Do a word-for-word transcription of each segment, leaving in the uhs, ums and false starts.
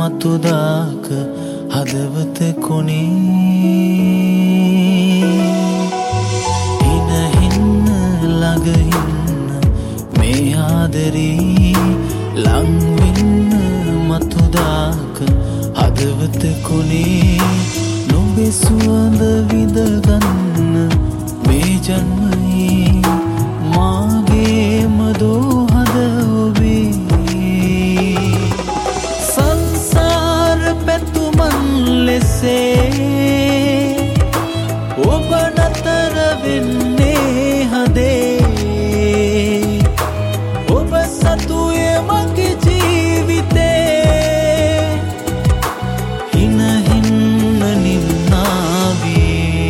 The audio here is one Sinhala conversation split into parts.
මතුදාක හදවත කොනේ හින හින්න ළඟ ඉන්න මේ ආදරේ ලං වෙන්න මතුදාක හදවත කොනේ නොබේ සුවඳ විඳ ගන්න මේ ජන්මයේ මාගේ මදෝ හද ඔබේ සංසාර පැතුමන් ලෙසේ ඔබ නතර වෙන්නේ හදේ ඔබ සතුයේ මගේ ජීවිතේ හින හින්න නින්නාවේ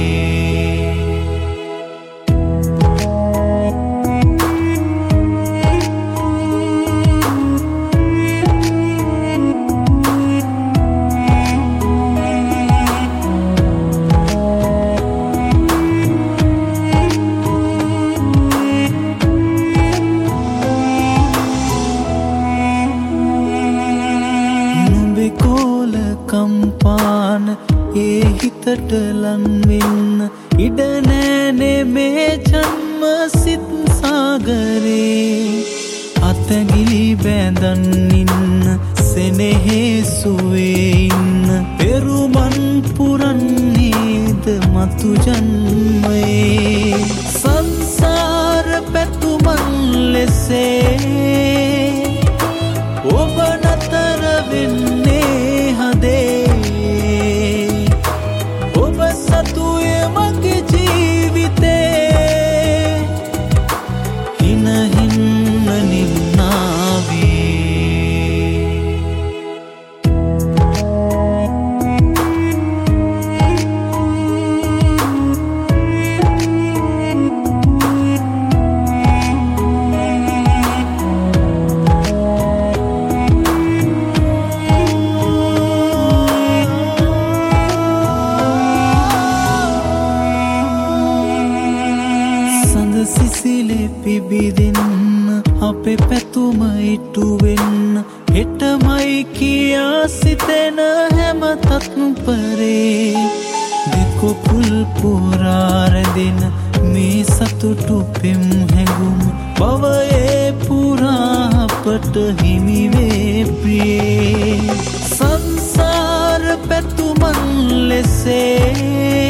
කම්පාන ඒ හිතට ලං වෙන්න ඉඩ නෑනේ මේ ජන්ම සිත් සාගරේ අතගිලි බැඳන් ඉන්න සෙනෙහසුවේ ඉන්න පෙරුමන් පුරන්නේද මතු ජන්මයේ සංසාර පැතුමන් ලෙසේ ඔබ නතර වෙන්නේ හදේ ඔබ සතුයේ මගේ ජීවිතේ හින හින්න නින්නාවේ සිසිලේ පිබිදෙන්න අපේ පැතුම ඉටු වෙන්න හෙටමයි කියා සිතෙන හැම තත්පරේ දෙකොපුල් පුරා රැඳෙන මේ සතුටු පෙම් හැඟුම බවයේ පුරා අපට හිමි වේ ප්‍රියේ සංසාර පැතුමන් ලෙසේ